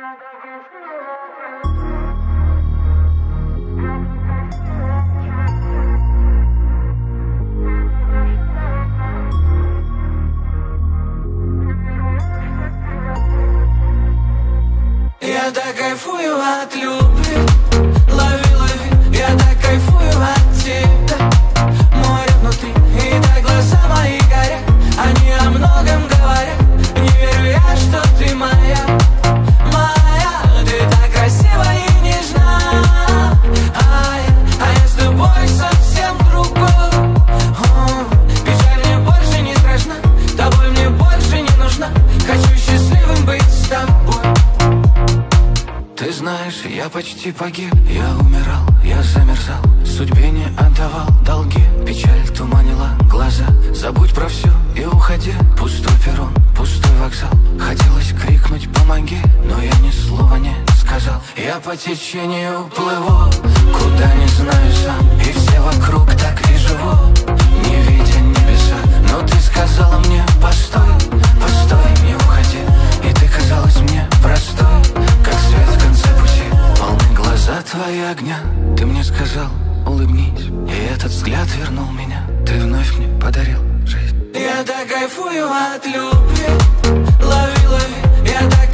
Я так кайфую от любви, лови, лови, я так кайфую от тебя. Море внутри, и так глаза мои горят, они о многом говорят. Не верю я, что ты моя, моя. Ты так красива и нежна, а я с тобой совсем другой. Печаль мне больше не страшна, тобой мне больше не нужна. Хочу счастливым быть с тобой. Ты знаешь, я почти погиб, я умирал, я замерзал, судьбе не отдавал долги. Печаль туманила глаза, забудь про все и уходи. Пустой перрон, пустой вокзал, хотелось крикнуть помоги, но я ни слова не сказал. Я по течению плыву, куда не знаю сам, и все вокруг так и живут, не видя небеса. Но ты сказала мне: постой, постой, не уходи. И ты казалась мне простой, как свет в конце пути. Полны глаза твои огня. Ты мне сказал: улыбнись, и этот взгляд вернул меня. Ты вновь мне подарил жизнь. Я так кайфую от любви, лови, лови, я так